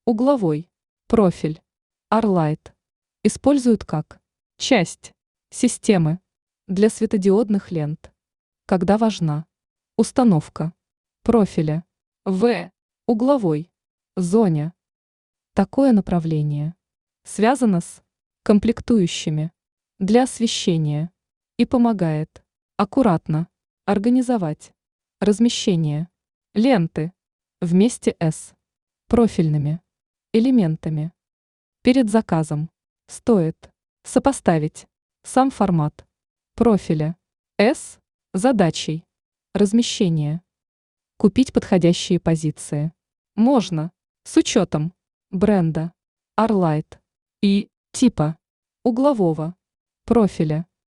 Угловой профиль Arlight используют как часть системы для светодиодных лент, когда важна установка профиля в угловой зоне. Такое направление связано с комплектующими для освещения и помогает аккуратно организовать размещение ленты вместе с профильными элементами. Перед заказом стоит сопоставить сам формат профиля с задачей размещения. Купить подходящие позиции можно с учетом бренда Arlight и типа углового профиля.